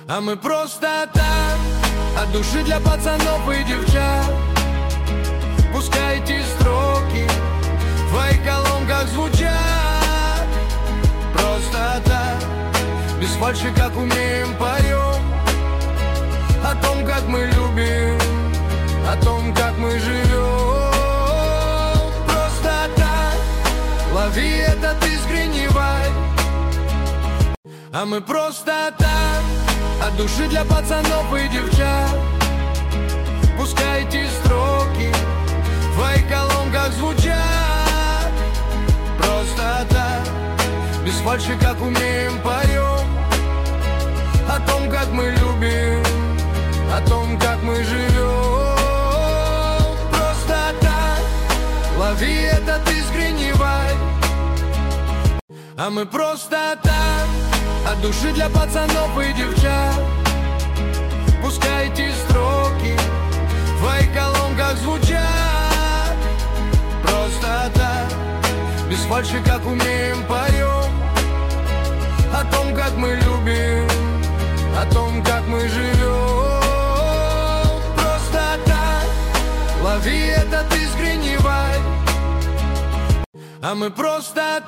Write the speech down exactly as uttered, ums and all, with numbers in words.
А мы просто так, от души для пацанов и девчат. Пускай эти строки в твоих колонках звучат. Просто так, без фальши, как умеем, поем о том, как мы любим, о том, как мы живем. Просто так, лови этот искренний вайб. А мы просто так, от души для пацанов и девчат. Пускай эти строки в твоих колонках звучат. Просто так, без фальши, как умеем, поем о том, как мы любим, о том, как мы живем. Просто так, лови этот искренний вайб. А мы просто так, от души для пацанов и девчат. Пускай эти строки в твоих колонках звучат. Просто так, без фальши, как умеем, поем о том, как мы любим, о том, как мы живем. Просто так, лови этот искренний вайб. А мы просто